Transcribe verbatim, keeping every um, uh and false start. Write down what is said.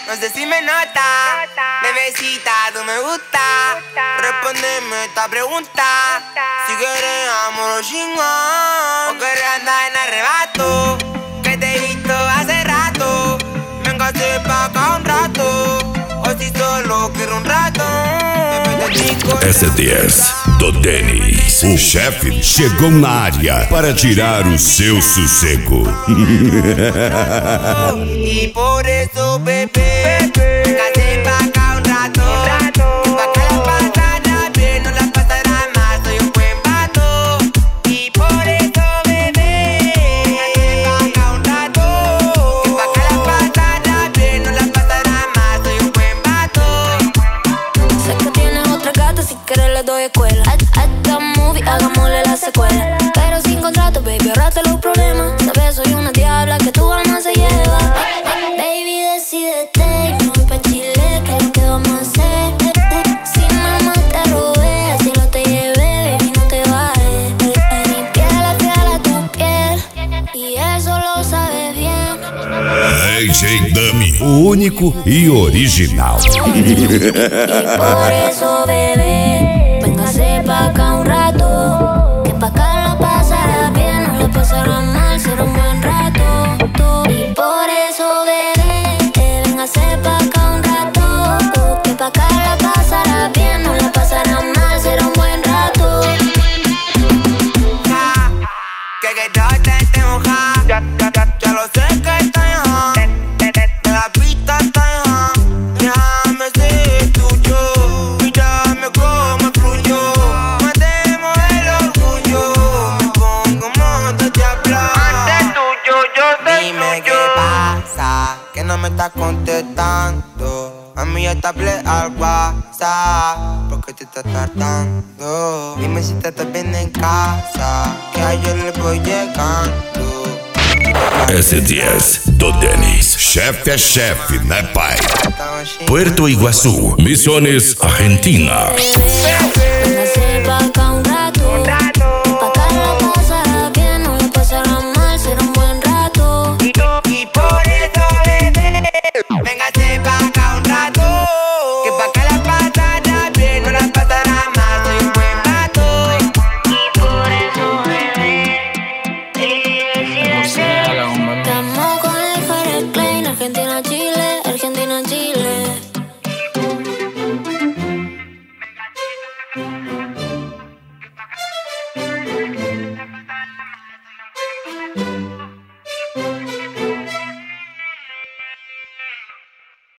No sé si me nota, bebecita, tú me gusta. Respóndeme esta pregunta. Si quieres amor o chingón, o quieres andar en arrebato, que te he visto hace rato. Véngase pa' acá un rato, o si solo quiero un rato. S diez do Denis. O chefe chegou na área para tirar o seu sossego. Y por eso, bebé, véngase pa' acá un rato, pa' que la pasará bien, no la pasará mal, soy un buen vato. Y por eso, bebé, véngase pa' acá un rato, que pa' que la pasará bien, no la pasará mal, soy un buen vato. Sé que tienes otra gata, si quieres le doy escuela. Hasta movie, hagámosle la secuela. Pero sin contrato, baby, ahorrate los problemas. Sabes, soy una diabla que tu alma se lleva. Baby, decídete, no voy pa' Chile, que es lo que vamos a hacer. Si mamá te robé, así no te llevé, baby, no te vayas. Mi piel es fiel a tu piel, y eso lo sabes bien. D J Dummy, o único e original. Y por eso, bebé, véngase pa' acá un rato, que pa' acá la pasará bien, no la pasará mal, será un buen rato. Y por eso, bebé, véngase pa' acá un rato, que pa' acá la pasará bien, no la pasará mal, será un buen rato. Ja, que que yo te tengo ja, ya, ya, ya, ya lo sé que estás ja, de la pista estás ja, déjame ser tuyo, y dame como fluyó, matemos el orgullo, me pongo modo diablo. Antes tuyo, yo soy Dime tuyo. Qué pasa, que no me estás contestando, a mí ya te hablé al WhatsApp, porque te estás tardando. Dime si te estás bien en casa, que ayer le voy llegando. S diez do Denis. Chefe é chefe, né, pai? Puerto Iguaçu, Misiones, Argentina. Véngase pa' acá un rato, pa' acá la pasará bien, no la pasará mal, será un buen rato. Y por eso, bebé, véngase pa' acá un rato, que pa' que la pasará bien, no la pasará mal, soy un buen vato. Y por eso, bebé, estamos con el Fair Klein, Argentina, Chile, Argentina, Chile.